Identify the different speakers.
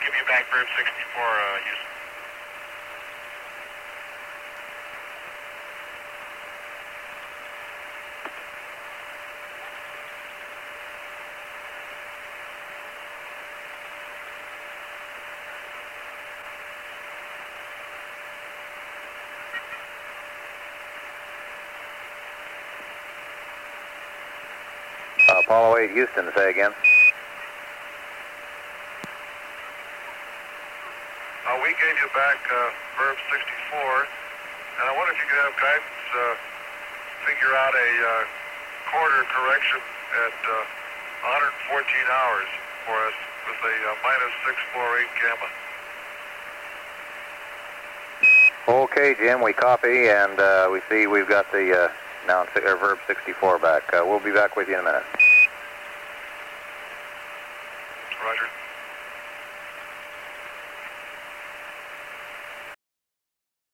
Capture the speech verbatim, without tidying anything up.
Speaker 1: give you back verb sixty-four, uh, Houston.
Speaker 2: Uh, Apollo eight, Houston, say again.
Speaker 1: Uh, we gave you back uh, verb sixty-four, and I wonder if you could have guidance uh, figure out a uh, quarter correction at uh, one hundred fourteen hours for us with a uh, minus six four eight gamma.
Speaker 2: Okay, Jim, we copy, and uh, we see we've got the uh, noun, or verb sixty-four back. Uh, we'll be back with you in a minute.